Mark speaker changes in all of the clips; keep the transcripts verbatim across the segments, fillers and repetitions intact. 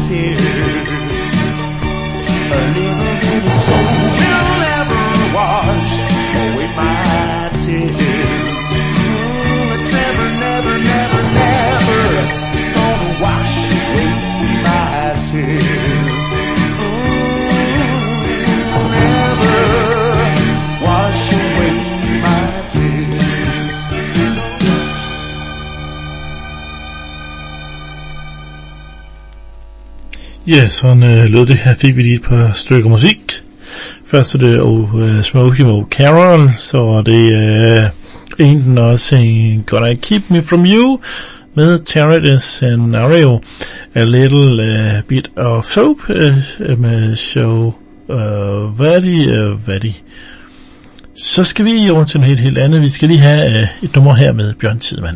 Speaker 1: tears. A little bit of soul will never wash away my tears. Mm, it's never, never, never, never gonna wash away my tears. Mm, never wash away my tears.
Speaker 2: Ja, sådan øh, lød det her. Fik vi lige et par stykker musik. Først er det uh, Smokey Mo Carol, så er det uh, enten også en Gonna Keep Me From You med Charity Scenario, A Little uh, Bit of Soap uh, med show uh, Vaddy uh, Vaddy. Så skal vi over til noget helt, helt andet. Vi skal lige have uh, et nummer her med Bjørn Tidemand.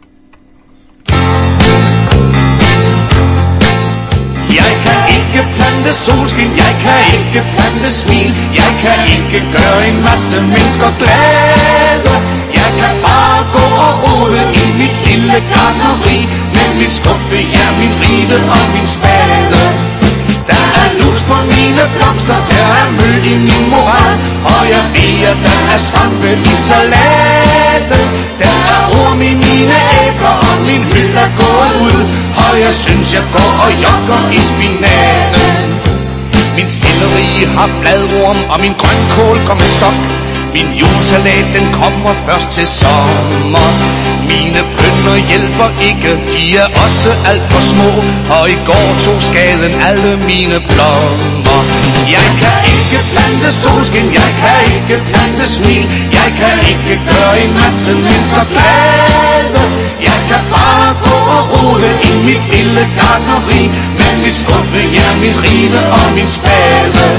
Speaker 3: Jeg kan ikke plante solskin, jeg kan ikke plante smil, jeg kan ikke gøre en masse mennesker glade. Jeg kan bare gå og rode i mit lille gartneri, med min skuffe, ja, min rive og min spade. Der er lus på mine blomster, der er møl i min moral, og jeg ved, at der er svampe i salaten. Der er orm i mine æbler, og min hylde er gået ud, og jeg synes, jeg går og jogger i spinaten. Min selleri har bladorm, og min grønkål går med stok. Min julesalat, den kommer først til sommer. Mine bønner hjælper ikke, de er også alt for små, og i går tog skaden alle mine blommer. Jeg kan ikke plante solskin, jeg kan ikke plante smil, jeg kan ikke gøre en masse mennesker glade. Jeg kan bare gå og rode i mit lille gartneri, med mit skuffe, ja, mit rive og min spade.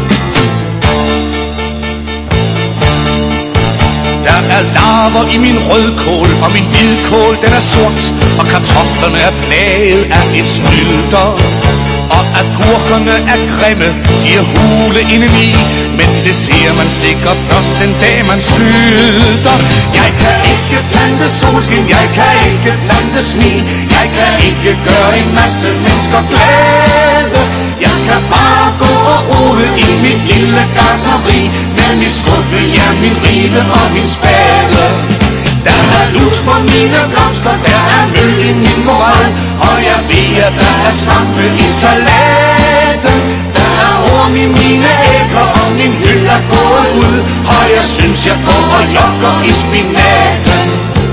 Speaker 3: Der er larver i min rødkål, og min hvidkål den er sort, og kartoflerne er plaget af et snylter. Og agurkerne er grimme, de er hule indeni, men det ser man sikkert først den dag man sylter. Jeg kan ikke plante solskin, jeg kan ikke plante smil, jeg kan ikke gøre en masse mennesker glade. Jeg kan bare gå og rode i mit lille gartneri, med min skuffe, ja, min rive og min spade. Der er lus på mine blomster, der er møl i min moral, og jeg ved, at der er svampe i salaten. Der er orm i mine æbler, og min hylde er gået ud, og jeg synes, jeg går og jogger i spinaten.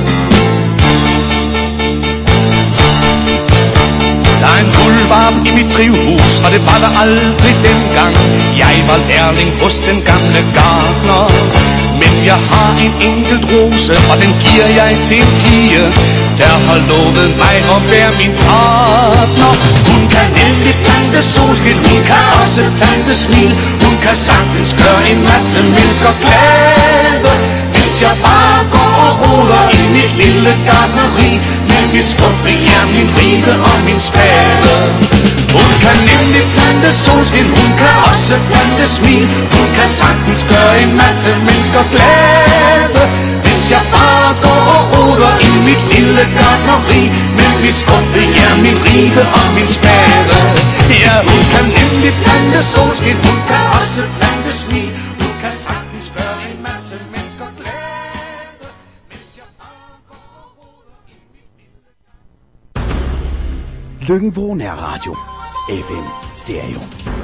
Speaker 3: Der er en guldvarp i mit drivhus, og det var der aldrig dengang jeg var lærling hos den gamle gartner. Men jeg har en enkelt rose, og den giver jeg til en pige, der har lovet mig at være min partner. Hun kan nemlig plante solskin, hun kan også plante smil, hun kan sagtens gøre en masse mennesker glade. Hvis jeg bare går og roder i mit lille gartneri, med min skuffe, ja, min rive og min spade. Hun kan nemlig plante solskin, hun kan også plante smil, hun kan sagtens gøre en masse mennesker glade. Hvis jeg bare går og roder i mit lille gartneri, med min skuffe, ja, min rive og min spade. Ja, hun kan nemlig plante solskin, hun kan også plante smil, hun kan sagtens gøre en masse mennesker glade. Hvis jeg bare går og roder i mit lille gartneri.
Speaker 4: Løkken Vrå Radio. F M Stereo.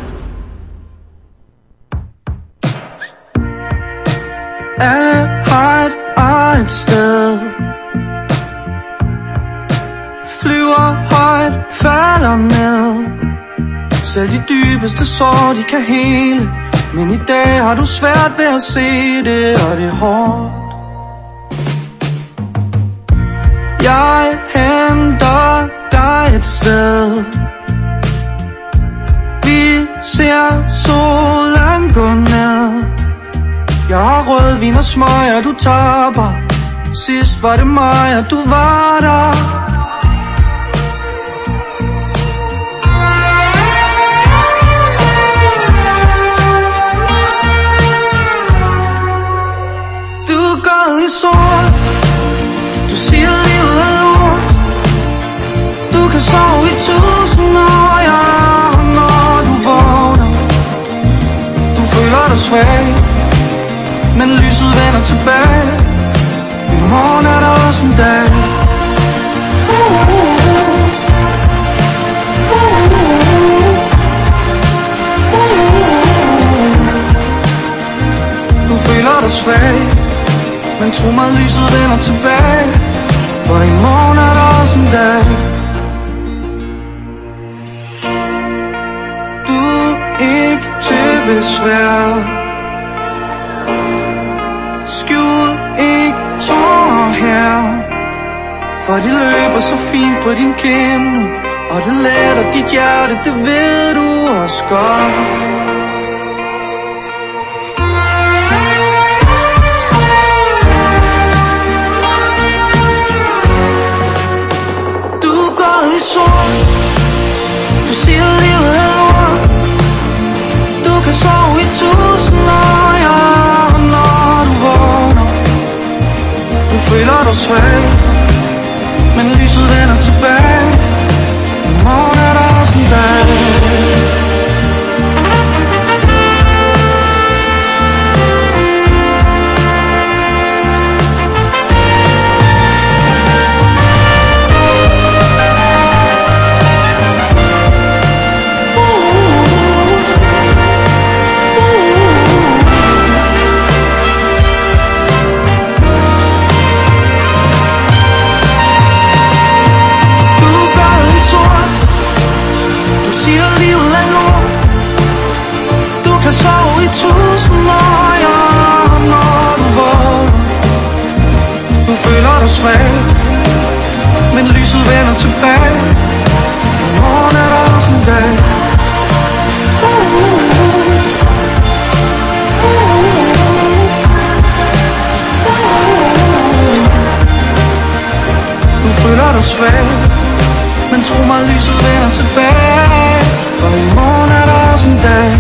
Speaker 5: Er her et eget sted, flyver højt, falder ned. Selv de dybeste sår, de kan hele, men i dag har du svært ved at se det, og det er hårdt. Jeg henter dig et sted, vi ser solen gå ned. Jeg har rødvin og smøger, du tapper. Sidst var det mig, og du var der. Du er gået i sort, du siger livet er lort. Du kan sove i tusind år, jeg dig svag, men lyset vender tilbage. I morgen er der også en dag. Du føler dig svag, men tro mig, lyset vender tilbage. For i morgen er der også en dag. Du er ikke til besvær. Skjul ikke tårer her, for de løber så fint på din kind, og det letter dit hjerte, det ved du også godt. Du siger livet er lort. Du kan sove i tusind år, ja, når du vågner. Du føler dig svag, men lyset vender tilbage. I morgen er der også en dag. Tusind år, ja, når du vågner. Du føler dig svag, men lyset vender tilbage. I morgen er der også en dag. Du føler dig svag, men tro mig, lyset vender tilbage. For i morgen er der også en dag.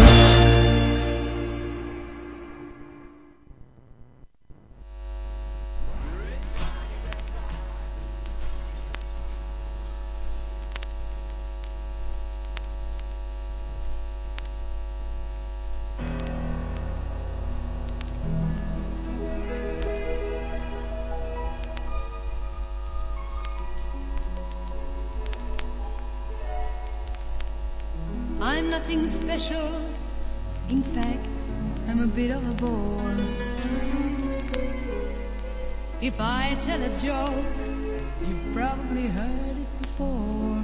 Speaker 6: I'm nothing special. In fact, I'm a bit of a bore. If I tell a joke, you've probably heard it before.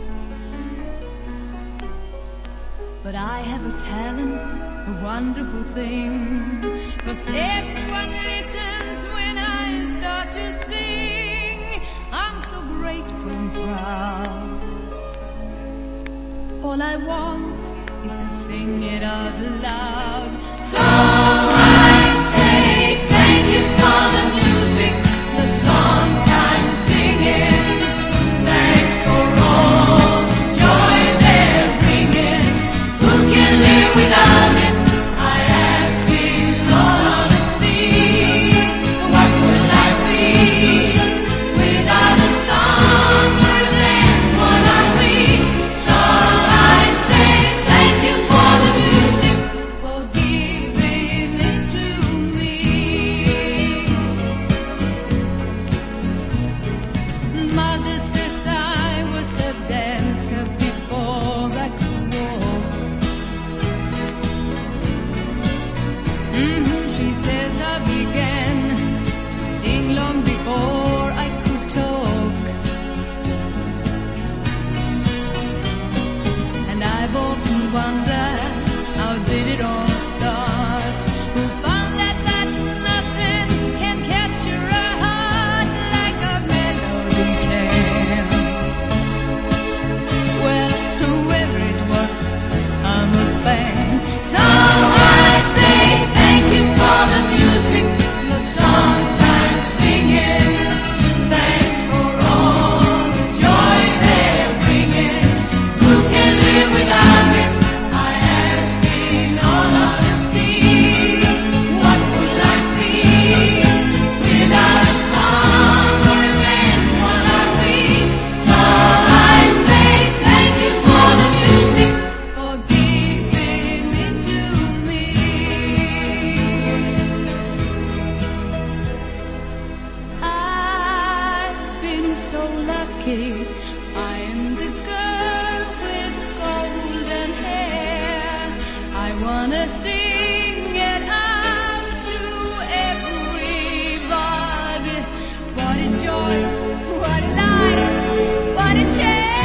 Speaker 6: But I have a talent, a wonderful thing, 'cause everyone listens when I start to sing. I'm so grateful and proud. All I want is to sing it out loud. So I say thank you for the music, the songs I'm singing. Thanks for all the joy they're bringing. Who can live without it? I ask in all honesty. What would I be without a song? That's what I read. So I say thank you for the music, for giving it to me. Mother says I was a dancer before I could walk. Mm-hmm. She says I began to sing long before I could talk. And I've often wondered, how did it all start? Who found that, that nothing can capture a heart like a melody can? Well, whoever it was, I'm a fan. So I say thank you for the music, the songs I'm singing. Thanks for all the joy they're bringing. Who can live without it? I ask in all sing it out to everybody. What a joy, what life, what a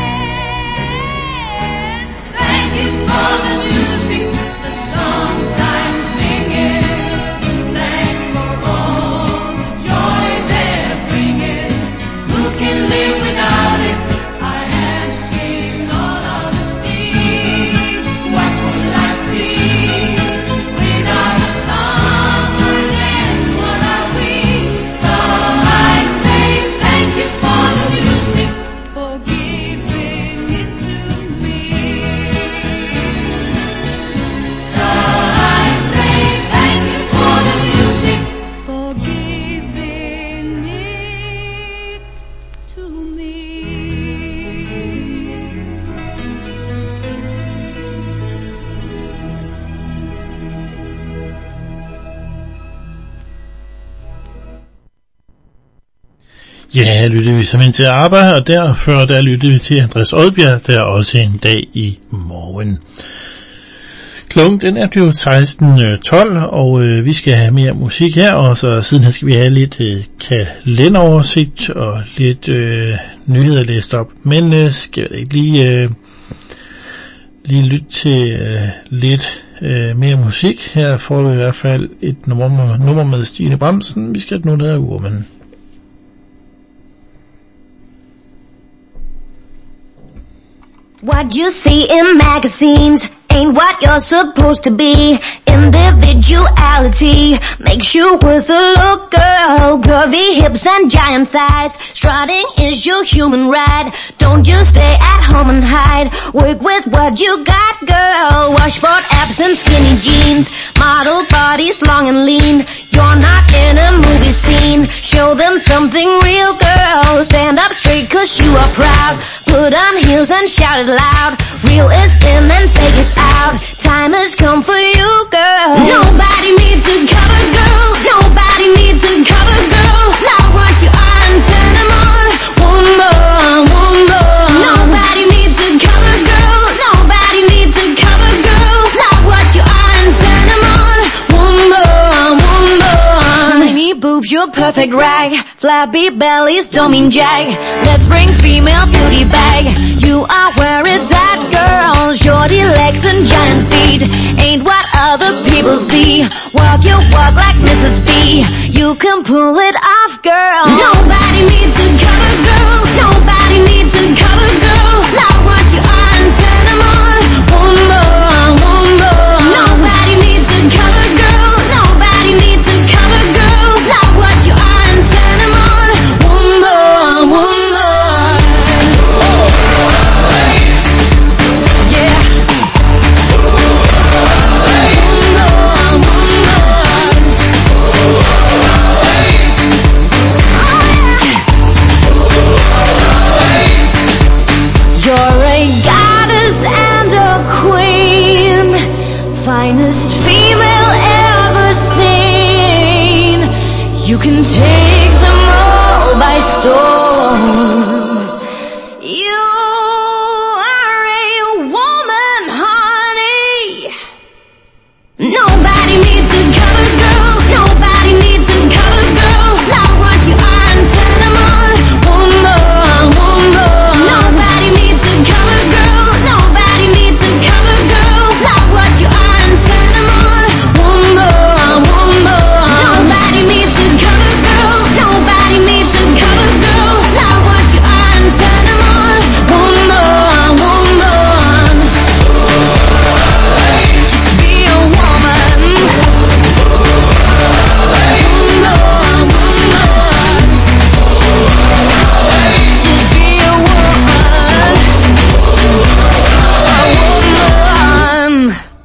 Speaker 6: chance. Thank you for the music, the songs I'm singing. Thanks for all the joy they're bringing. Who can live without it? I ask in all honesty. What would life be without a song? Yes, what are we? So I say thank you for the music, for giving it to me. So I say thank you for the music, for giving it to me.
Speaker 2: Ja, her lyttede vi simpelthen til arbejde, og derfor der lyttede vi til Andreas Odbjerg, der er også en dag i morgen. Klokken den er blevet seksten tolv, og øh, vi skal have mere musik her, og så siden her skal vi have lidt øh, kalenderoversigt og lidt øh, nyheder læst op. Men øh, skal jeg ikke lige, øh, lige lytte til øh, lidt øh, mere musik. Her får vi i hvert fald et nummer, nummer med Stine Bramsen. Vi skal have noget af Woman.
Speaker 7: What you see in magazines ain't what you're supposed to be. Individuality makes you worth a look, girl. Curvy hips and giant thighs, strutting is your human right. Don't just stay at home and hide. Work with what you got, girl. Washboard abs and skinny jeans, model bodies long and lean. You're not in a movie scene. Show them something real, girl. Stand up straight 'cause you are proud. Put on heels and shout it loud. Real is in and fake is out. Time has come for you, girl. Nobody needs a cover girl. Nobody needs a cover girl. Love what you are and turn them on. One more, one more. Nobody needs a cover girl. Nobody needs a cover girl. Love what you are and turn them on. One more, one more. Tiny boobs, your perfect rag. Flabby bellies don't mean jag. Let's bring female beauty back. You are where it's at, girl. Shorty legs and giant feet ain't what other people see. Walk your walk like Missus B. You can pull it off, girl. Nobody needs a cover girl. Nobody needs a cover girl. Love what you are and turn them on. One more, one more. Nobody needs a cover girl. Nobody needs a cover girl. Love what you are and turn them on. One more, one more. Yeah. You're a goddess and a queen, finest female ever seen. You can take them all by storm. You are a woman, honey. Nobody needs a cover girl. Nobody needs a cover girl. Love what you are and turn them on. One more, one more. Nobody needs a cover girl. Nobody needs a cover girl. Love what you are and turn them on. One more, one more. Nobody needs a cover girl. Nobody needs a cover girl. Love what you are and turn them on. One more, one more. Just be a woman. One more, one more. Just be a woman. A woman.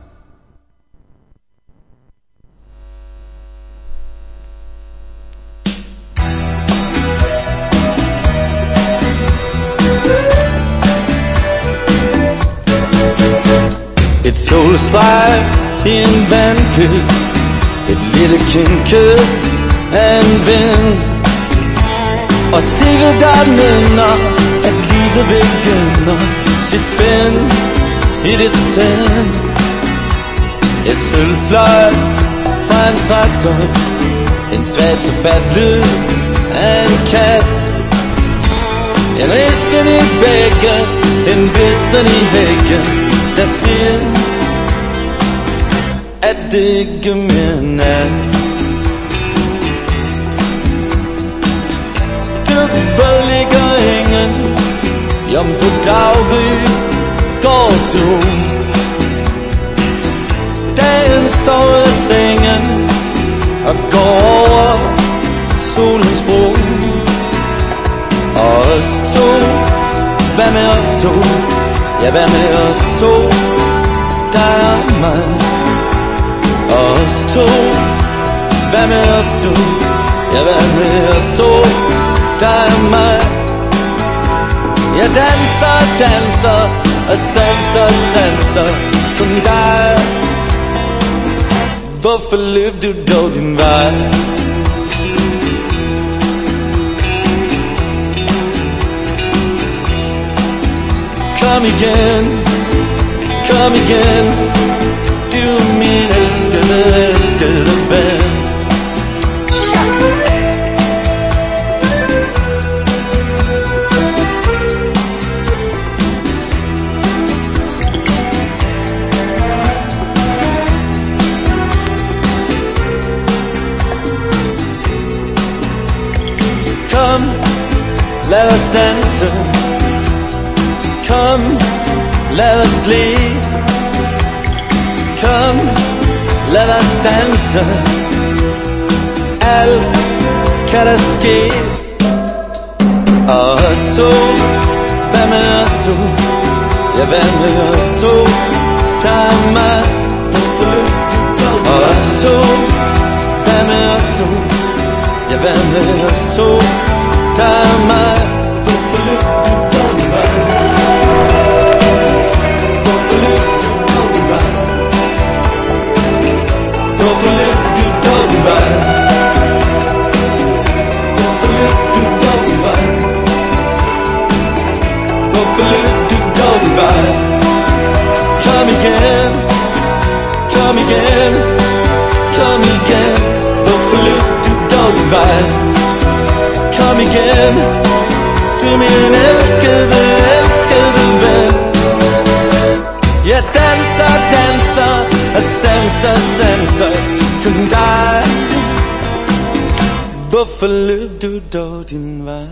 Speaker 8: It told us life in Vancouver. It lit a king kiss and then a single darling at the beginning. It's been it is sin. Et sølvfløj fra en traktor, en svag til fat lyd af en kat. En risten i bækken, en visten i hækken, der siger, at det ikke mere nat. Hvor ligger ingen, jomfru Daggry går til ro. Dagen står ud af sengen og går over solens bro. Og os to, hvad med os to? Ja, hvad med os to? Der er mig. Og os to, hvad med os to? Ja, hvad med os to? Der er mig. Jeg danser, danser og stanser, sanser kun dig. Hvorfor løb du dog din vej? Kom igen, kom igen, du min elskede, elskede ven. Kom, lad os danse. Kom, lad os le. Kom, lad os danse. Alt kan der ske. Og os to, hvad med os to? Ja, hvad med os to? Der er mig. Og os to, hvad med os to? Ja, hvad med os to? Der er mig. Hvorfor løb du dog din vej? Hvorfor løb du dog din vej? Hvorfor løb du dog din vej? Hvorfor løb du dog din vej? Hvorfor løb du dog din vej? Kom igen, kom igen, kom igen. Hvorfor løb du dog din vej? Kom igen, du min elskede, elskede ven. Jeg danser, danser og stanser, sanser kun dig. Hvorfor løb du dog din vej?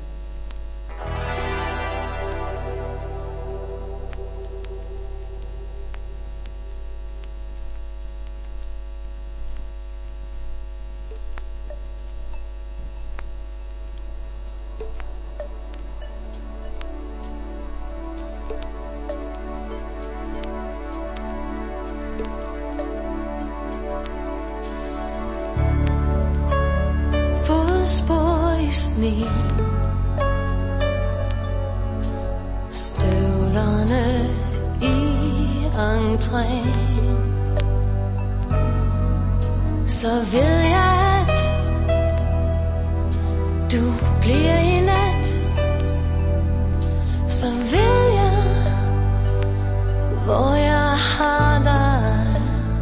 Speaker 6: Støvlerne i entréen. Så ved jeg, at du bliver i nat. Så ved jeg, hvor jeg har dig.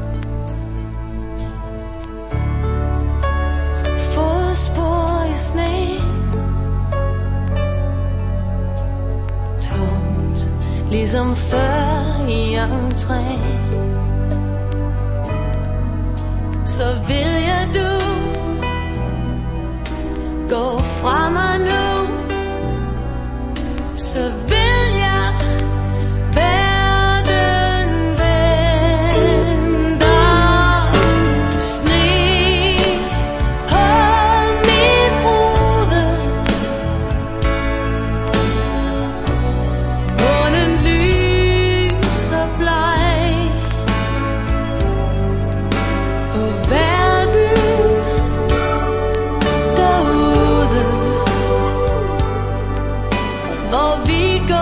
Speaker 6: Fodspor i sne, tungt ligesom før i entréen. Så vil jeg du gå fra mig nu. Så vil jeg verden venter. Sne på min rude, månen lyser bleg på verden derude, hvor vi går.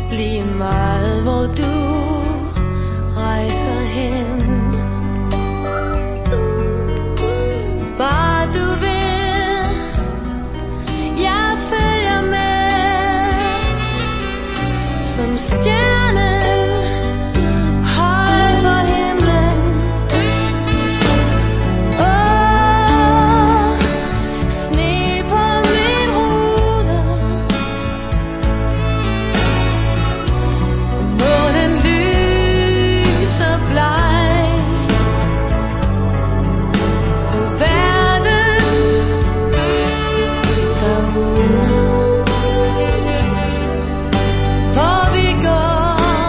Speaker 6: lige meget hvor du rejser hen. Bare du vil, jeg følger med, som stjernen højt for himlen. Åh, sne på min rude, månen lyser bleg på verden derude. For vi går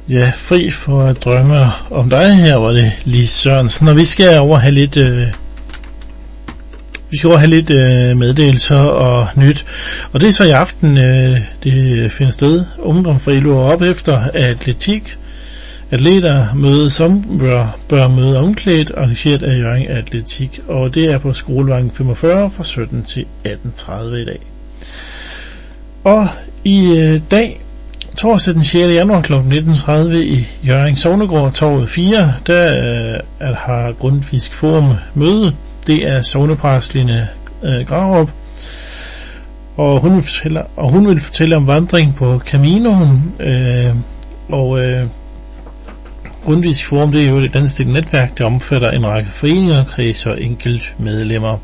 Speaker 2: Ja, fri for at drømme om dig. Her var det Lis Sørensen, og vi skal over have lidt øh, vi skal over have lidt øh, meddelelser og nyt. Og det er så i aften, øh, det finder sted. Ungdom fra Ilur op efter atletik. Atleter møde som bør, bør møde omklædt, arrangeret af Hjørring Atletik, og det er på Skolevejen femogfyrre fra sytten til atten tredive i dag. Og i øh, dag, torsdag den sjette januar kl. nitten tredive i Hjørring Sognegård, Torvet fire, der øh, har Grundtvigs Forum møde. Det er sognepræst Line øh, Grarup, og hun, vil fortælle, og hun vil fortælle om vandring på Caminoen, øh, og øh, Grundtvigs Forum, det er jo et dansk netværk, der omfatter en række foreninger, kreds og enkelt medlemmer.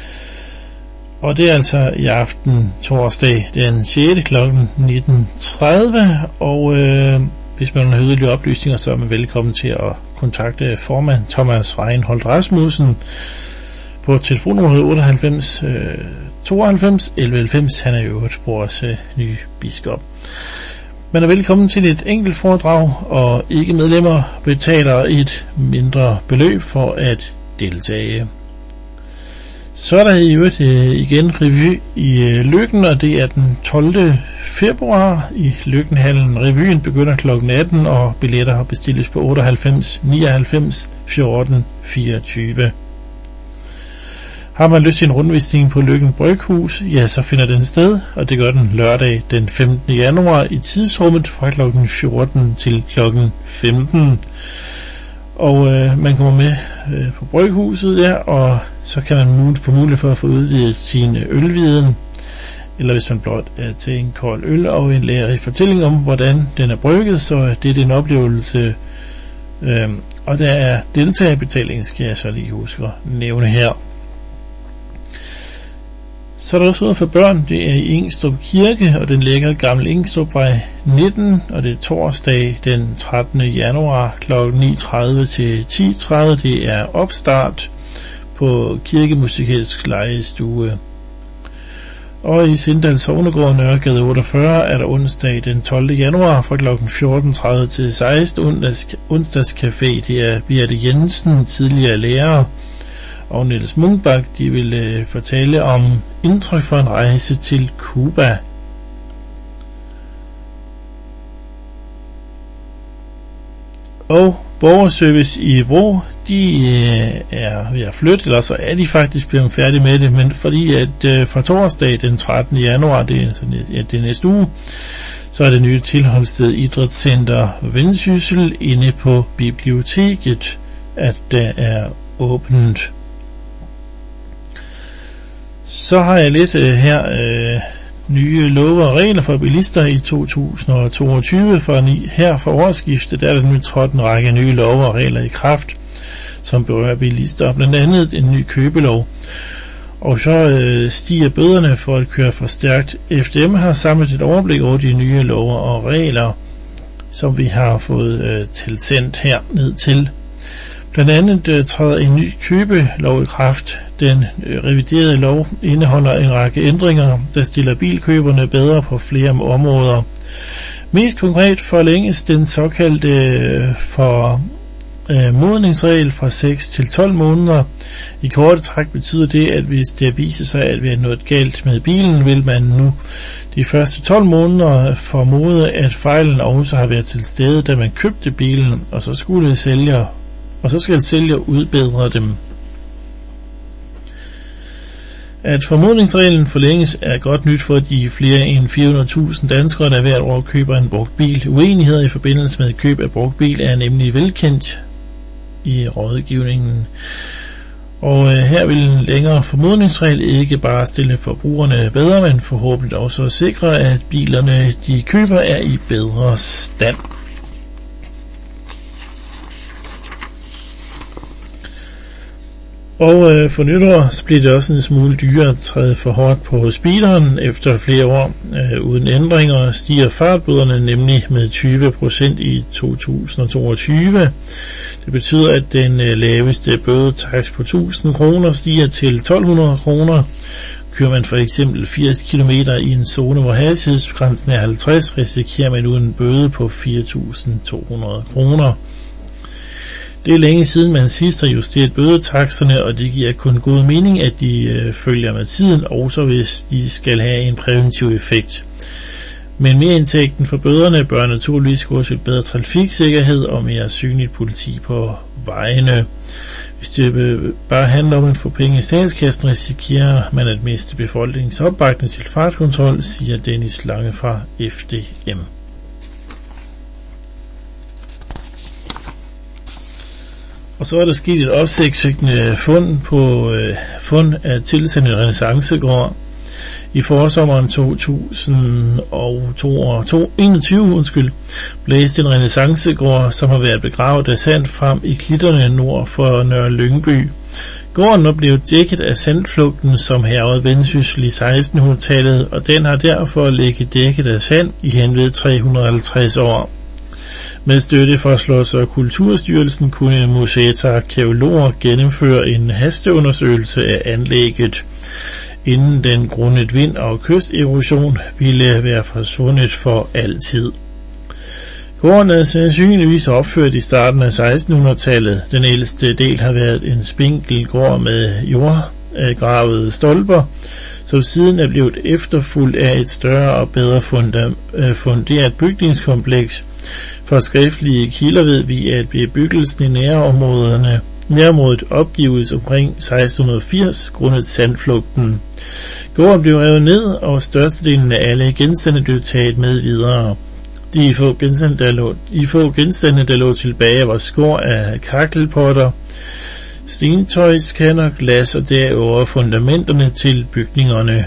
Speaker 2: Og det er altså i aften torsdag den sjette kl. nitten tredive, og øh, hvis man har yderligere oplysninger, så er man velkommen til at kontakte formand Thomas Reinholdt Rasmussen på telefonnummer otteoghalvfems tooghalvfems elleve halvfems. Han er jo vores øh, nye biskop. Man er velkommen til et enkelt foredrag, og ikke medlemmer betaler et mindre beløb for at deltage. Så er der i øvrigt øh, igen revy i øh, Løkken, og det er den tolvte februar i Løkkenhallen. Revyen begynder klokken atten, og billetter bestilles på otteoghalvfems nioghalvfems fjorten fireogtyve. Har man lyst til en rundvisning på Løkken Bryghus, ja, så finder den sted, og det gør den lørdag den femtende januar i tidsrummet fra klokken fjorten til klokken femten. Og øh, man kommer med øh, på Bryghuset der, og så kan man få mulighed for at få udvidet sin ølviden, eller hvis man blot er til en kold øl og en lærerig fortælling om, hvordan den er brygget, så det er en oplevelse. Øh, og der er deltagerbetaling, skal jeg så lige huske at nævne her. Så er der også noget for børn. Det er i Ingstrup Kirke, og den ligger Gammel Ingstrupvej nitten, og det er torsdag den trettende januar kl. ni tredive til ti tredive. Det er opstart på Kirkemusikalsk Legestue. Og i Sindal Sognegård, Nørregade otteogfyrre, er der onsdag den tolvte januar fra kl. fjorten tredive til seksten onsdags, onsdagscafé. Det er Birte Jensen, tidligere lærer, og Niels Munkbak, de vil øh, fortælle om indtryk for en rejse til Cuba. Og Borgerservice i Vrå, de øh, er ved at flytte, eller så er de faktisk blevet færdige med det, men fordi at øh, fra torsdag den trettende januar, det er, sådan, ja, det er næste uge, så er det nye tilholdssted Idrætscenter Vendsyssel inde på biblioteket, at der er åbent. Så har jeg lidt øh, her øh, nye love og regler for bilister i to tusind toogtyve. For ni, her for årsskiftet der er der nu trådt en række nye love og regler i kraft, som berører bilister, blandt andet en ny købelov. Og så øh, stiger bøderne for at køre for stærkt. F D M har samlet et overblik over de nye love og regler, som vi har fået øh, tilsendt her ned til. Blandt andet øh, træder en ny købelov i kraft. Den øh, reviderede lov indeholder en række ændringer, der stiller bilkøberne bedre på flere områder. Mest konkret forlænges den såkaldte øh, for øh, modningsregel fra seks til tolv måneder. I korte træk betyder det, at hvis det viser sig, at vi er noget galt med bilen, vil man nu de første tolv måneder formode, at fejlen også har været til stede, da man købte bilen, og så skulle sælger og så skal sælger udbedre dem. At formodningsreglen forlænges er godt nyt for de flere end fire hundrede tusind danskere, der hvert år køber en brugt bil. Uenigheder i forbindelse med køb af brugt bil er nemlig velkendt i rådgivningen. Og øh, her vil en længere formodningsregel ikke bare stille forbrugerne bedre, men forhåbentlig også sikre, at bilerne de køber er i bedre stand. Og øh, for nytår bliver det også en smule dyrere at træde for hårdt på speederen. Efter flere år øh, uden ændringer stiger fartbøderne nemlig med tyve procent i to tusind toogtyve. Det betyder, at den øh, laveste bødetakst på tusind kroner stiger til tolv hundrede kroner. Kører man for eksempel firs kilometer i en zone, hvor hastighedsgrænsen er halvtreds, risikerer man nu en bøde på fire tusind to hundrede kroner. Det er længe siden, man sidst har justeret bødetakserne, og det giver kun god mening, at de øh, følger med tiden, også hvis de skal have en præventiv effekt. Men merindtægten for bøderne bør naturligvis gå til bedre trafiksikkerhed og mere synligt politi på vejene. Hvis det bare handler om at få penge i statskassen, risikerer man at miste befolkningens opbakning til fartkontrol, siger Dennis Lange fra F D M. Og så er der sket et opsigtsvækkende fund på øh, fund af tilsendte renæssancegård. I forsommeren to tusind enogtyve undskyld, blæste en renæssancegård, som har været begravet af sand, frem i klitterne nord for Nørre Lyngby. Gården blev dækket af sandflugten, som hærgede Vendsyssel i sekstenhundredetallet, og den har derfor ligget dækket af sand i henved tre hundrede og halvtreds år. Med støtte fra Slots- og Kulturstyrelsen kunne museets arkæologer gennemføre en hasteundersøgelse af anlægget, inden den grundet vind og kysterosion ville være forsvundet for altid. Gården er sandsynligvis opført i starten af sekstenhundredetallet. Den ældste del har været en spinkel gård med jordgravede stolper, som siden er blevet efterfulgt af et større og bedre funderet bygningskompleks. For skriftlige kilder ved vi, at bebyggelsen i nærområderne Nærområdet opgives omkring seksten firs grundet sandflugten. Gården blev revet ned, og størstedelen af alle genstande blev taget med videre. De få genstande, der lå, de få genstande, der lå tilbage, var skår af kakkelpotter, stentøjskander, glas og derover fundamenterne til bygningerne.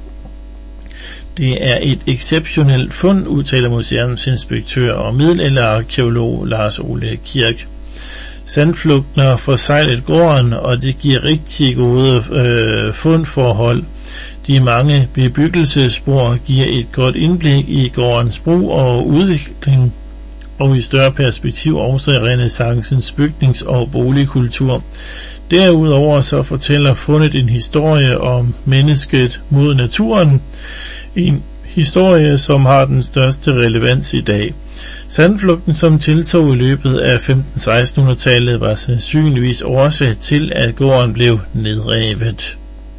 Speaker 2: Det er et exceptionelt fund, udtaler museumsinspektør og middelalderarkæolog Lars Ole Kirk. Sandflugten har forsejlet gården, og det giver rigtig gode øh, fundforhold. De mange bebyggelsesspor giver et godt indblik i gårdens brug og udvikling, og i større perspektiv også i renæssancens bygnings- og boligkultur. Derudover så fortæller fundet en historie om mennesket mod naturen, en historie, som har den største relevans i dag. Sandflugten, som tiltog i løbet af femten-sekstenhundredetallet, var sandsynligvis årsag til, at gården blev nedrevet.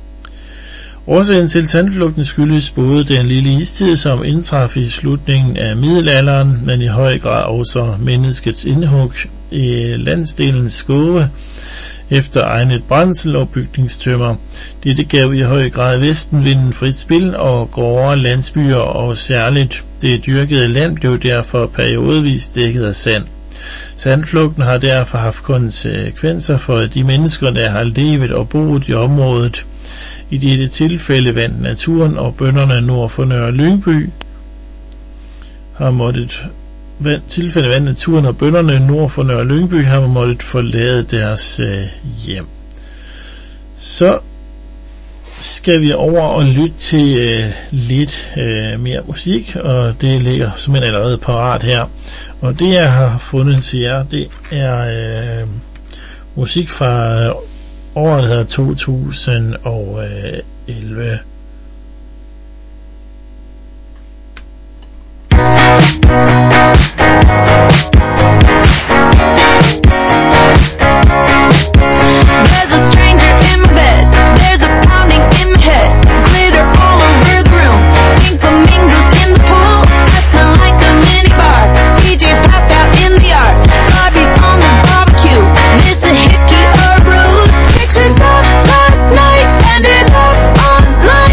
Speaker 2: Årsagen til sandflugten skyldes både den lille istid, som indtraf i slutningen af middelalderen, men i høj grad også menneskets indhug i landsdelens skove efter egnet brændsel og bygningstømmer. Dette gav i høj grad vestenvinden frit spil og gårde, landsbyer og særligt det dyrkede land blev derfor periodevis dækket af sand. Sandflugten har derfor haft konsekvenser for de mennesker, der har levet og boet i området. I dette tilfælde vandt naturen og bønderne nord for Nørre Lyngby har måttet tilfælde vandt naturen og bønderne nord for Nørre Lyngby har måttet forlade deres øh, hjem. Så skal vi over og lytte til øh, lidt øh, mere musik, og det ligger simpelthen allerede parat her. Og det jeg har fundet til jer, det er øh, musik fra øh, året her to tusind og elleve.
Speaker 6: There's a stranger in my bed. There's a pounding in my head. Glitter all over the room. Pink flamingos in the pool. I smell like a minibar. D J's passed out in the yard. Bobby's on the barbecue. This a hickey or bruise. Pictures of last night ended up online.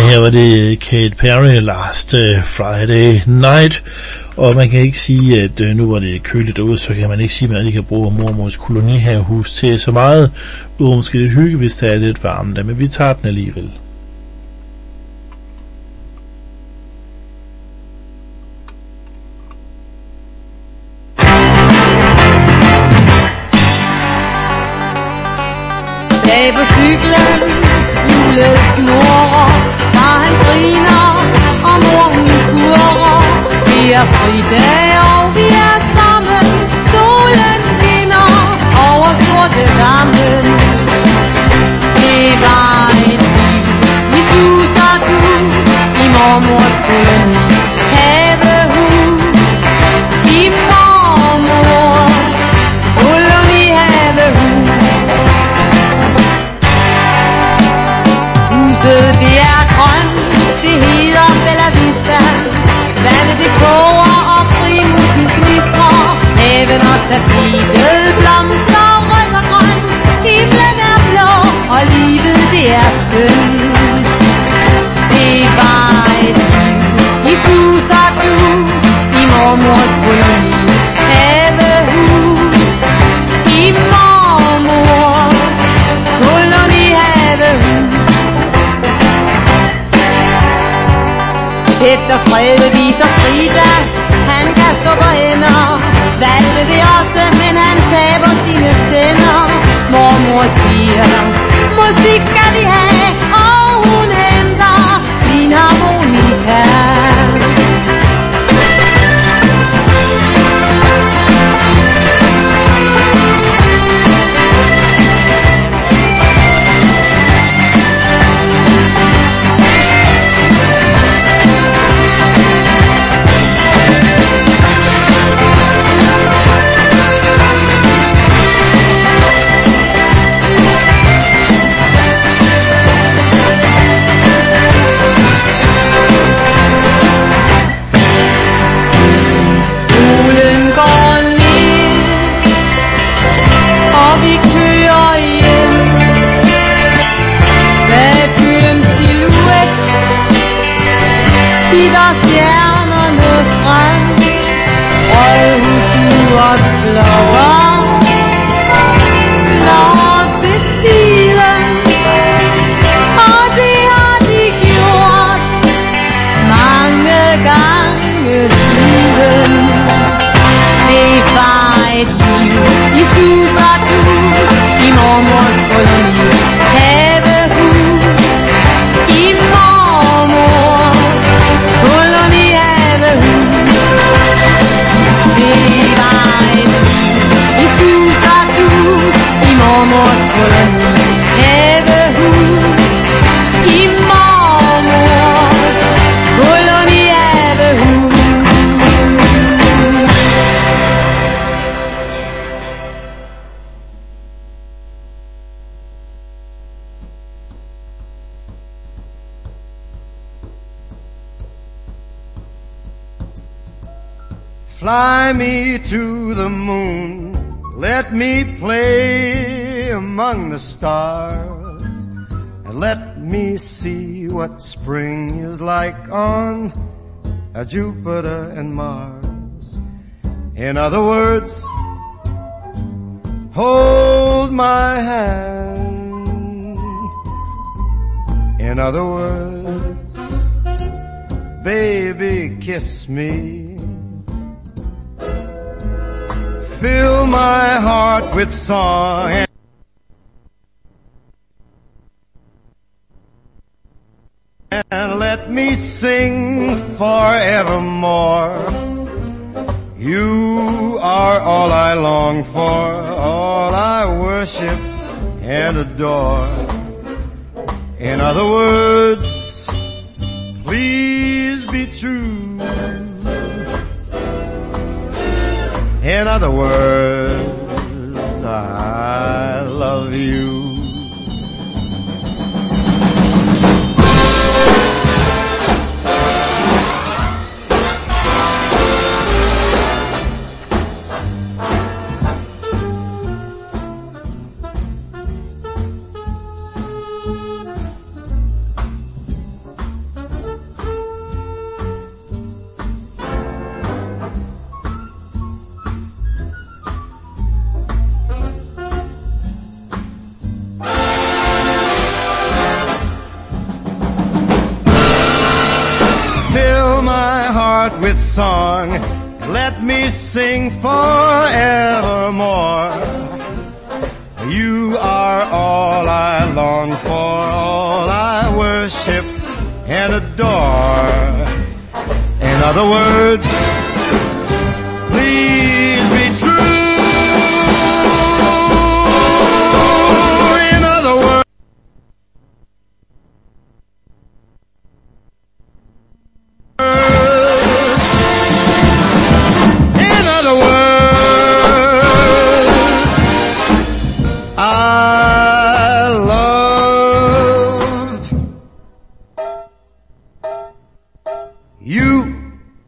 Speaker 2: her var det Katy Perry, Last Friday Night. Og man kan ikke sige, at øh, nu hvor det er køligt derude, så kan man ikke sige, at man ikke kan bruge mormors kolonihavehus til så meget. Udover måske lidt hygge, hvis det er lidt varmt der, men vi tager den alligevel.
Speaker 9: Bag på cyklen, hjulet snurrer, far han griner, og mor hun kurrer. Vi er fridag, og vi er sammen, solen skinner over sorte dammen. Det var et liv, vi sus og dus, i mormors koloni, havehus. I mormors koloni, havehus. Huset det er grønt, det hedder Bella Vista. Vandet det koger og primusen knistrer. Haven og tapetet blomster rødt og grønt. Himlen er blå og livet det er skønt. Det var et liv i sus og dus, i mormors koloni, havehus. I mormors koloni, havehus. Efter Frede viser Frida, han kan stå på hænder. Valve vil også, men han taber sine tænder. Mormor siger, musik skal vi have, og hun ændrer sin harmonika.
Speaker 10: Fly me to the moon, let me play among the stars, and let me see what spring is like on a Jupiter and Mars. In other words, hold my hand. In other words, baby, kiss me. Fill my heart with song and let me sing forevermore. You are all I long for, all I worship and adore. In other words, please be true. In other words, I love you. heart with song. Let me sing forevermore. You are all I long for, all I worship and adore. In other words, please be true. In other words, in other words, I love you.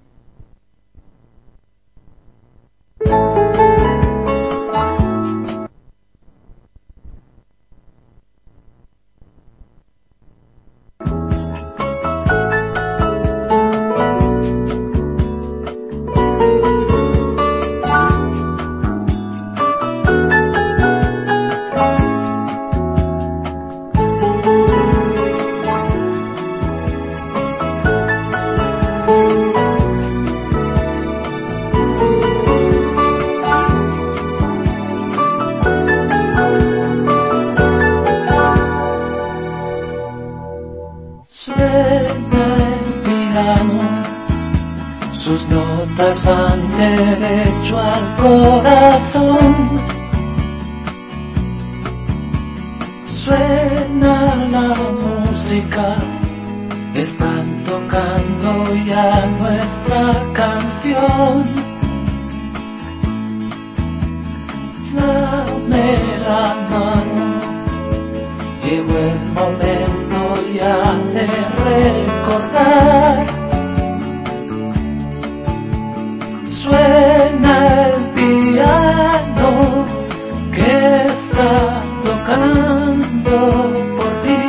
Speaker 11: Suena el piano, sus notas van derecho al corazón. Suena la música, están tocando ya nuestra canción. Dame la mano, llegó el momento ya de recordar. Suena el piano que está tocando por ti.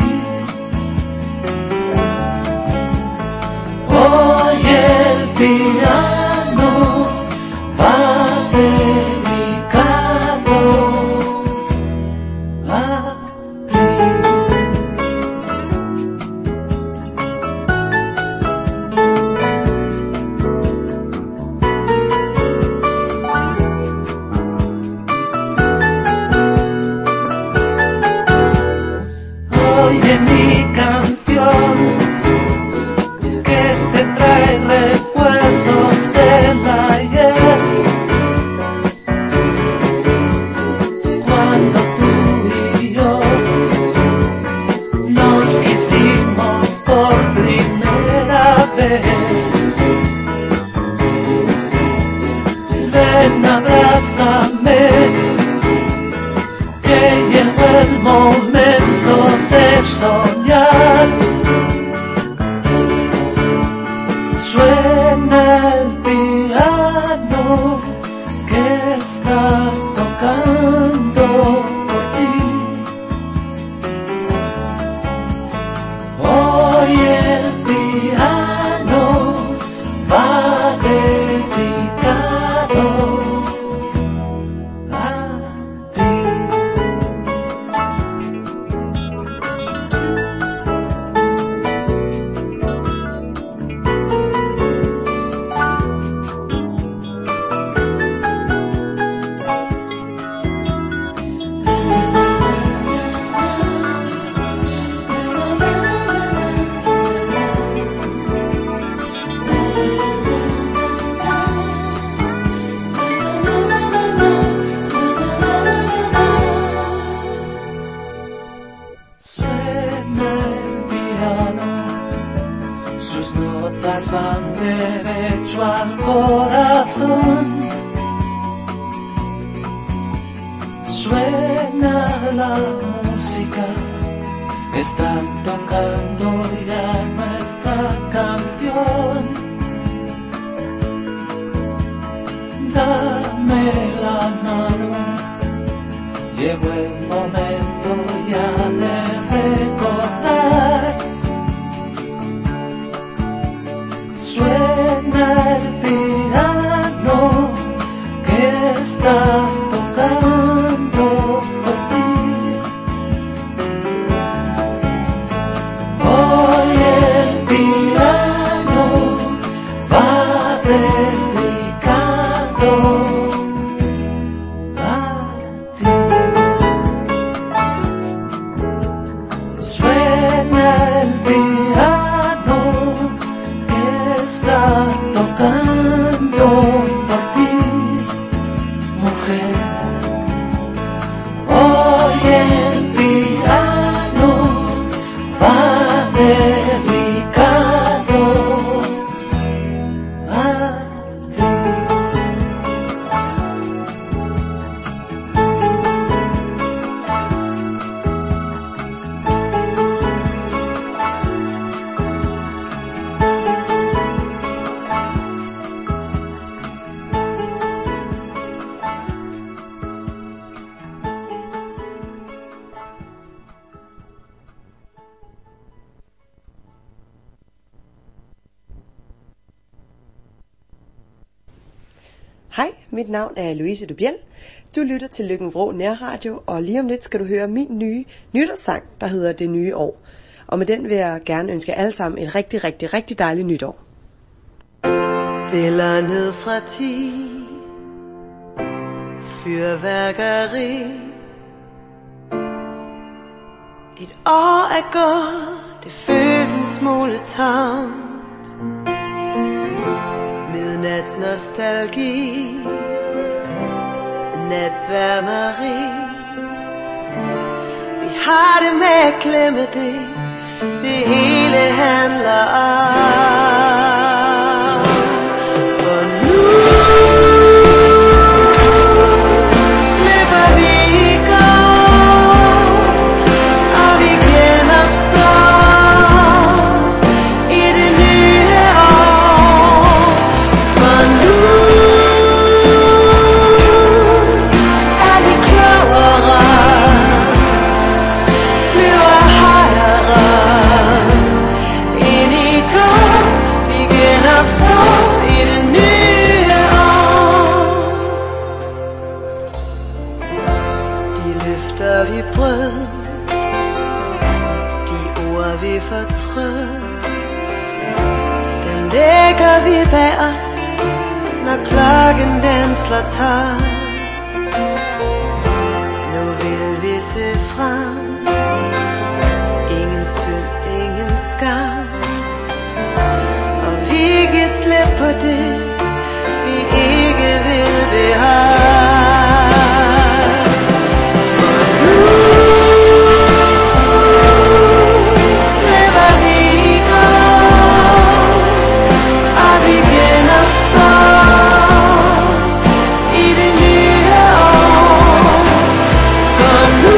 Speaker 11: Hoy el piano va dedicado a oye mi canción que te trae recuerdos del ayer, cuando tú y yo nos quisimos por primera vez. Ven, abrázame, que llegó el momento de soñar. Suena el piano que está tocando por ti. Hoy el piano va dedicado a ti. Suena el piano, sus notas van derecho al corazón. Suena la música, están tocando ya nuestra canción. Dame la mano, llegó el momento ya de recordar. Suena el piano que está tocando por ti. Hoy el piano va
Speaker 12: Hej, mit navn er Louise Dubiel. Du lytter til Lykken Vrå Nærradio, og lige om lidt skal du høre min nye nytårssang, der hedder Det Nye År. Og med den vil jeg gerne ønske jer alle sammen et rigtig, rigtig, rigtig dejligt nytår.
Speaker 13: Tæller ned fra ti, fyrværkeri. Et år er gået, det føles en smule tomt. Midnats nostalgi, natsværmeri. Vi har det med at glemme det, det hele handler om. For nu slipper vi i går, og vi genopstår i det nye år. For nu er vi klogere, flyver højere ind i går. Vi genopstår i det nye år. De løfter vi brød, de ord vi fortrød, dem lægger vi bag os, når klokken den slår tolv. Nu vil vi se frem, ingen synd, ingen skam, og vi giver slip på det, vi ikke vil beholde. Slipper vi i går, og vi genopstår i det nye år. For nu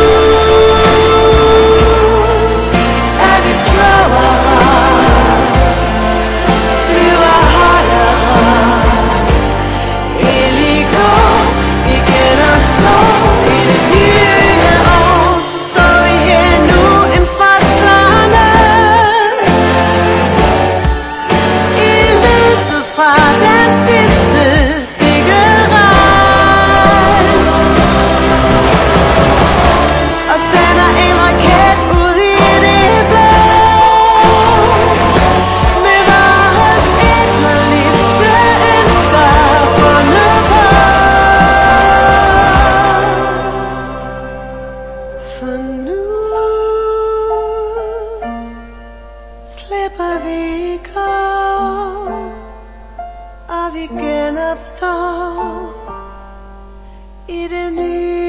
Speaker 13: er vi klogere, flyver højere ind i går. Vi genopstår i det nye år. Så står vi her nu en frosterne i lyset fra den sidste cigaret, og sender en raket ud i det blå med vores inderligste ønsker bundet på. For nu slipper vi i går, og vi genopstår i det nye